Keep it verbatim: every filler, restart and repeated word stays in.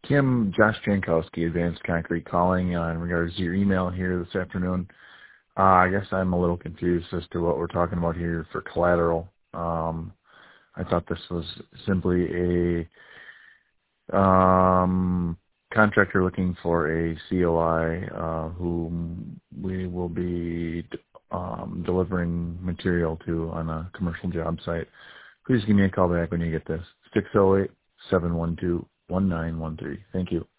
Kim, Josh Jankowski, Advanced Concrete, calling uh, in regards to your email here this afternoon. Uh, I guess I'm a little confused as to what we're talking about here for collateral. Um, I thought this was simply a um, contractor looking for a C O I uh, whom we will be um, delivering material to on a commercial job site. Please give me a call back when you get this. six oh eight, seven one two, one nine one three. Thank you.